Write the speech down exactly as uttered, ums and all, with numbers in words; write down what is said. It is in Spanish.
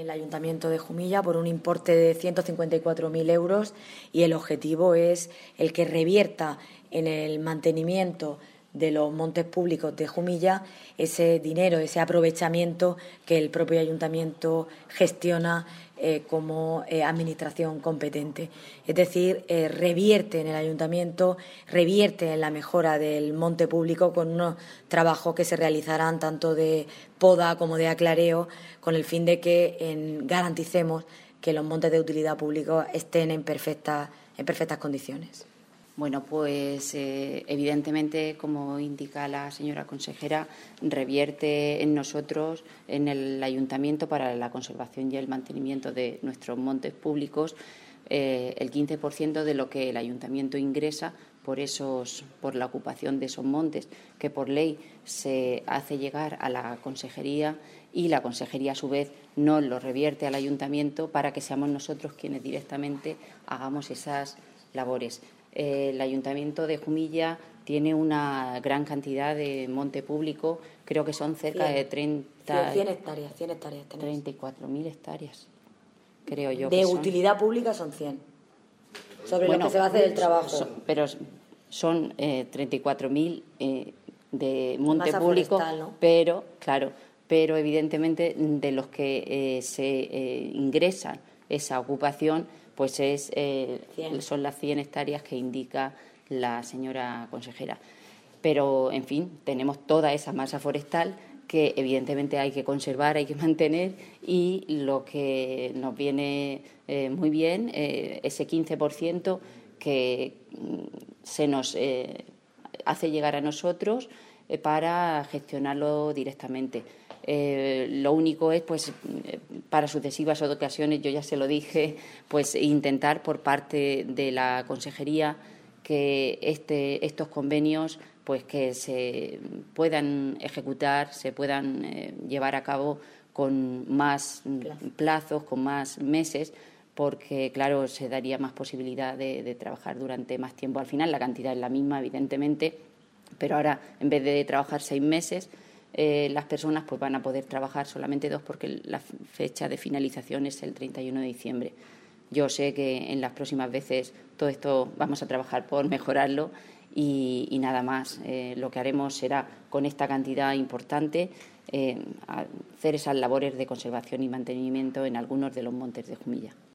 El Ayuntamiento de Jumilla por un importe de ciento cincuenta y cuatro mil euros y el objetivo es el que revierta en el mantenimiento de los montes públicos de Jumilla ese dinero, ese aprovechamiento que el propio Ayuntamiento gestiona eh, como eh, administración competente. Es decir, eh, revierte en el Ayuntamiento, revierte en la mejora del monte público con unos trabajos que se realizarán tanto de poda como de aclareo, con el fin de que en, garanticemos que los montes de utilidad pública estén en perfectas, en perfectas condiciones. Bueno, pues eh, evidentemente, como indica la señora consejera, revierte en nosotros, en el Ayuntamiento, para la conservación y el mantenimiento de nuestros montes públicos, eh, el quince por ciento de lo que el Ayuntamiento ingresa por, esos, por la ocupación de esos montes, que por ley se hace llegar a la consejería y la consejería, a su vez, nos lo revierte al Ayuntamiento para que seamos nosotros quienes directamente hagamos esas labores. El Ayuntamiento de Jumilla tiene una gran cantidad de monte público, creo que son cerca cien, de treinta, cien hectáreas, cien hectáreas treinta y cuatro mil hectáreas, creo yo. De que utilidad son. pública son cien, sobre bueno, lo que se va a hacer el trabajo. Son, pero son eh, treinta y cuatro mil eh, de monte Masa público, forestal, ¿no? pero, claro, pero evidentemente de los que eh, se eh, ingresan esa ocupación, pues es eh, son las cien hectáreas que indica la señora consejera. Pero, en fin, tenemos toda esa masa forestal que evidentemente hay que conservar, hay que mantener, y lo que nos viene eh, muy bien, eh, ese quince por ciento que se nos eh, hace llegar a nosotros eh, para gestionarlo directamente. Eh, lo único es, pues, para sucesivas ocasiones, yo ya se lo dije, pues intentar por parte de la consejería que este, estos convenios, pues, que se puedan ejecutar, se puedan eh, llevar a cabo con más plazos, con más meses, porque, claro, se daría más posibilidad de, de trabajar durante más tiempo. Al final la cantidad es la misma, evidentemente, pero ahora, en vez de trabajar seis meses, Eh, las personas pues van a poder trabajar solamente dos, porque la fecha de finalización es el treinta y uno de diciembre. Yo sé que en las próximas veces todo esto vamos a trabajar por mejorarlo y, y nada más. Eh, lo que haremos será, con esta cantidad importante, eh, hacer esas labores de conservación y mantenimiento en algunos de los montes de Jumilla.